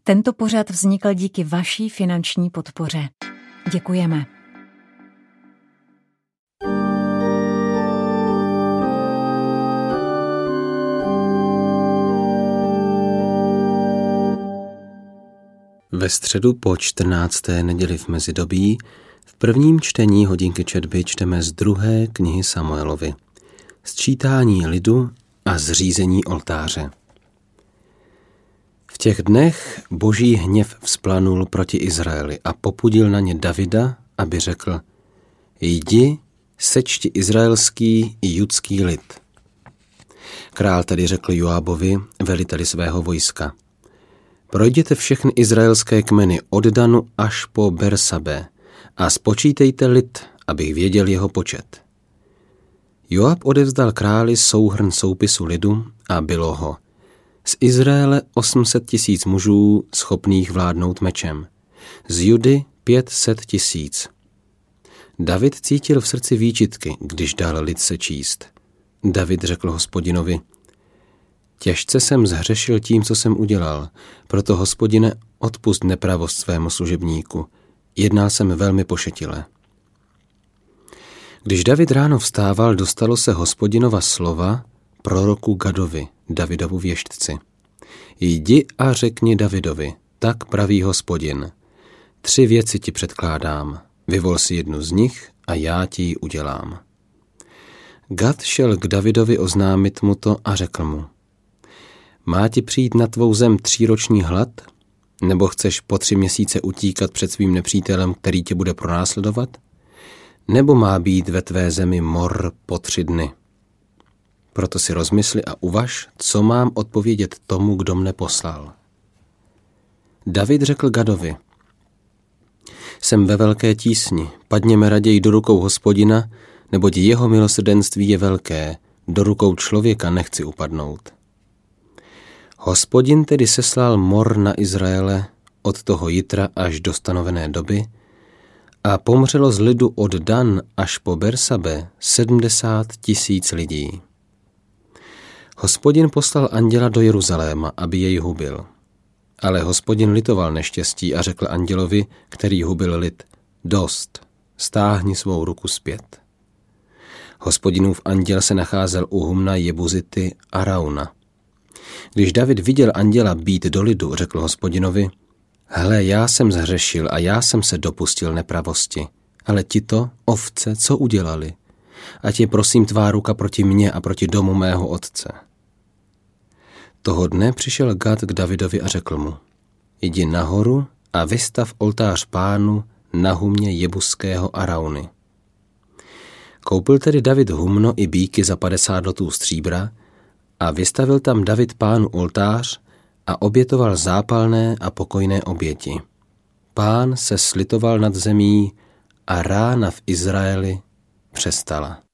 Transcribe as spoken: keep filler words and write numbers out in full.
Tento pořad vznikl díky vaší finanční podpoře. Děkujeme. Ve středu po čtrnácté neděli v mezidobí v prvním čtení hodinky četby čteme z druhé knihy Samuelovi, sčítání lidu a zřízení oltáře. V těch dnech boží hněv vzplanul proti Izraeli a popudil na ně Davida, aby řekl: Jdi, sečti izraelský i judský lid. Král tedy řekl Joábovi, veliteli svého vojska: Projděte všechny izraelské kmeny od Danu až po Bersabe a spočítejte lid, abych věděl jeho počet. Joab odevzdal králi souhrn soupisu lidu a bylo ho: z Izraele osm set tisíc mužů schopných vládnout mečem, z Judy pět set tisíc. David cítil v srdci výčitky, když dal lid sečíst. David řekl Hospodinovi: Těžce jsem zhřešil tím, co jsem udělal, proto, Hospodine, odpusť nepravost svému služebníku. Jednal jsem velmi pošetile. Když David ráno vstával, dostalo se Hospodinova slova proroku Gadovi, Davidovu věštci. Jdi a řekni Davidovi, tak praví Hospodin. Tři věci ti předkládám, vyvol si jednu z nich a já ti ji udělám. Gad šel k Davidovi oznámit mu to a řekl mu: Má ti přijít na tvou zem tříroční hlad? Nebo chceš po tři měsíce utíkat před svým nepřítelem, který tě bude pronásledovat? Nebo má být ve tvé zemi mor po tři dny? Proto si rozmysli a uvaž, co mám odpovědět tomu, kdo mne poslal. David řekl Gadovi: Jsem ve velké tísni, padněme raději do rukou Hospodina, neboť jeho milosrdenství je velké, do rukou člověka nechci upadnout. Hospodin tedy seslal mor na Izraele od toho jitra až do stanovené doby a pomřelo z lidu od Dan až po Bersabe sedmdesát tisíc lidí. Hospodin poslal anděla do Jeruzaléma, aby jej hubil. Ale Hospodin litoval neštěstí a řekl andělovi, který hubil lid: Dost, stáhni svou ruku zpět. Hospodinův anděl se nacházel u Humna Jebuzity Arauna. Když David viděl anděla bít do lidu, řekl Hospodinovi: Hle, já jsem zhřešil a já jsem se dopustil nepravosti. Ale tito, ovce, co udělali? Ať je prosím tvá ruka proti mně a proti domu mého otce. Toho dne přišel Gad k Davidovi a řekl mu: Jdi nahoru a vystav oltář Pánu na Humně Jebuzského Arauny. Koupil tedy David humno i býky za padesát lotů stříbra a vystavil tam David Pánu oltář a obětoval zápalné a pokojné oběti. Pán se slitoval nad zemí a rána v Izraeli přestala.